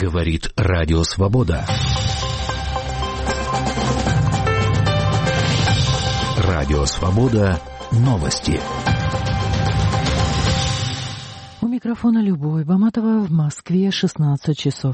Говорит Радио Свобода. Радио Свобода. Новости. У микрофона Любовь Баматова, в Москве 16 часов.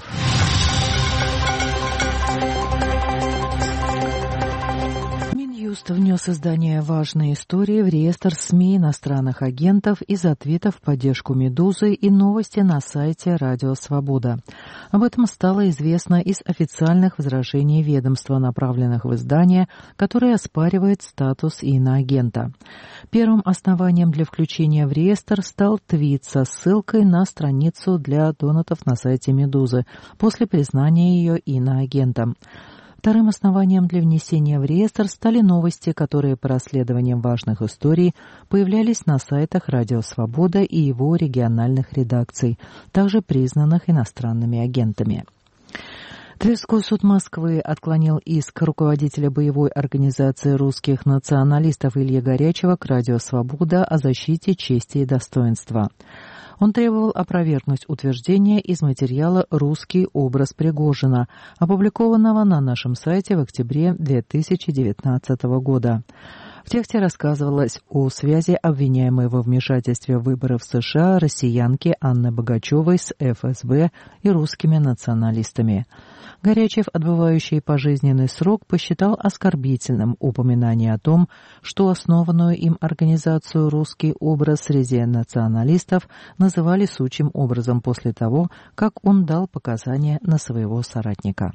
Минюст внес издание «Важные истории» в реестр СМИ иностранных агентов из-за твитов в поддержку «Медузы» и новости на сайте «Радио Свобода». Об этом стало известно из официальных возражений ведомства, направленных в издание, которое оспаривает статус иноагента. Первым основанием для включения в реестр стал твит со ссылкой на страницу для донатов на сайте «Медузы» после признания ее иноагентом. Вторым основанием для внесения в реестр стали новости, которые по расследованиям важных историй появлялись на сайтах «Радио Свобода» и его региональных редакций, также признанных иностранными агентами. Тверской суд Москвы отклонил иск руководителя боевой организации русских националистов Ильи Горячева к «Радио Свобода» о защите чести и достоинства. Он требовал опровергнуть утверждение из материала «Русский образ Пригожина», опубликованного на нашем сайте в октябре 2019 года. В тексте рассказывалось о связи обвиняемой во вмешательстве в выборы в США россиянки Анны Богачевой с ФСБ и русскими националистами. Горячев, отбывающий пожизненный срок, посчитал оскорбительным упоминание о том, что основанную им организацию «Русский образ» среди националистов называли сучьим образом после того, как он дал показания на своего соратника.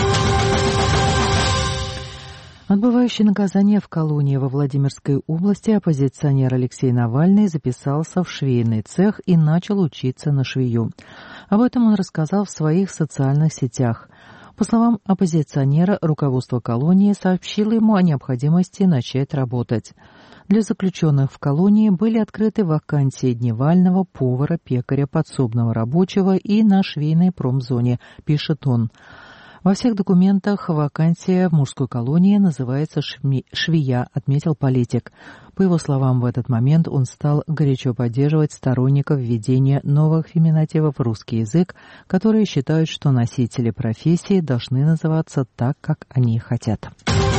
Отбывающий наказание в колонии во Владимирской области оппозиционер Алексей Навальный записался в швейный цех и начал учиться на швею. Об этом он рассказал в своих социальных сетях. По словам оппозиционера, руководство колонии сообщило ему о необходимости начать работать. Для заключенных в колонии были открыты вакансии дневального, повара, пекаря, подсобного рабочего и на швейной промзоне, пишет он. Во всех документах вакансия в мужской колонии называется «швея», отметил политик. По его словам, в этот момент он стал горячо поддерживать сторонников введения новых феминативов в русский язык, которые считают, что носители профессии должны называться так, как они хотят.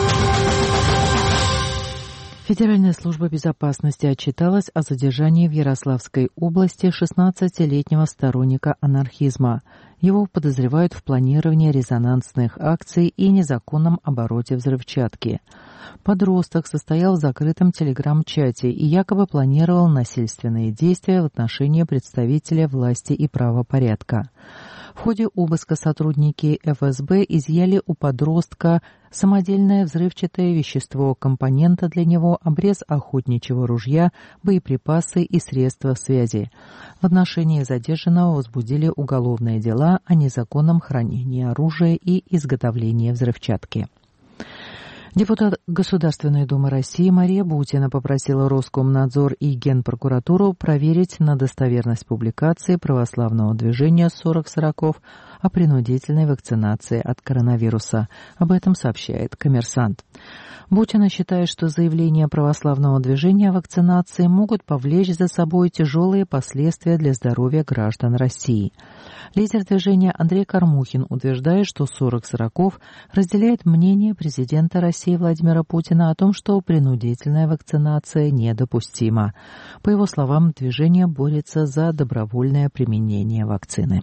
Федеральная служба безопасности отчиталась о задержании в Ярославской области 16-летнего сторонника анархизма. Его подозревают в планировании резонансных акций и незаконном обороте взрывчатки. Подросток состоял в закрытом телеграм-чате и якобы планировал насильственные действия в отношении представителя власти и правопорядка. В ходе обыска сотрудники ФСБ изъяли у подростка самодельное взрывчатое вещество, компонента для него, обрез охотничьего ружья, боеприпасы и средства связи. В отношении задержанного возбудили уголовные дела о незаконном хранении оружия и изготовлении взрывчатки. Депутат Государственной Думы России Мария Бутина попросила Роскомнадзор и Генпрокуратуру проверить на достоверность публикации православного движения 40-40 о принудительной вакцинации от коронавируса. Об этом сообщает «Коммерсант». Бутина считает, что заявления православного движения о вакцинации могут повлечь за собой тяжелые последствия для здоровья граждан России. Лидер движения Андрей Кормухин утверждает, что 40-40 разделяет мнение президента России Владимира Путина о том, что принудительная вакцинация недопустима. По его словам, движение борется за добровольное применение вакцины.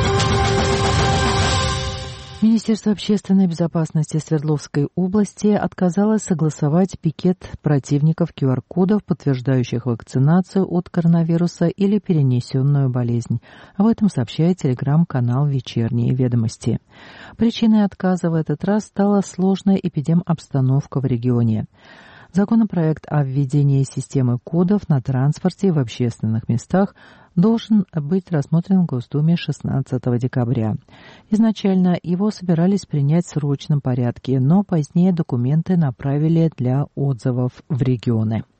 Министерство общественной безопасности Свердловской области отказалось согласовать пикет противников QR-кодов, подтверждающих вакцинацию от коронавируса или перенесенную болезнь. Об этом сообщает телеграм-канал «Вечерние ведомости». Причиной отказа в этот раз стала сложная эпидемобстановка в регионе. Законопроект о введении системы кодов на транспорте и в общественных местах должен быть рассмотрен в Госдуме 16 декабря. Изначально его собирались принять в срочном порядке, но позднее документы направили для отзывов в регионы.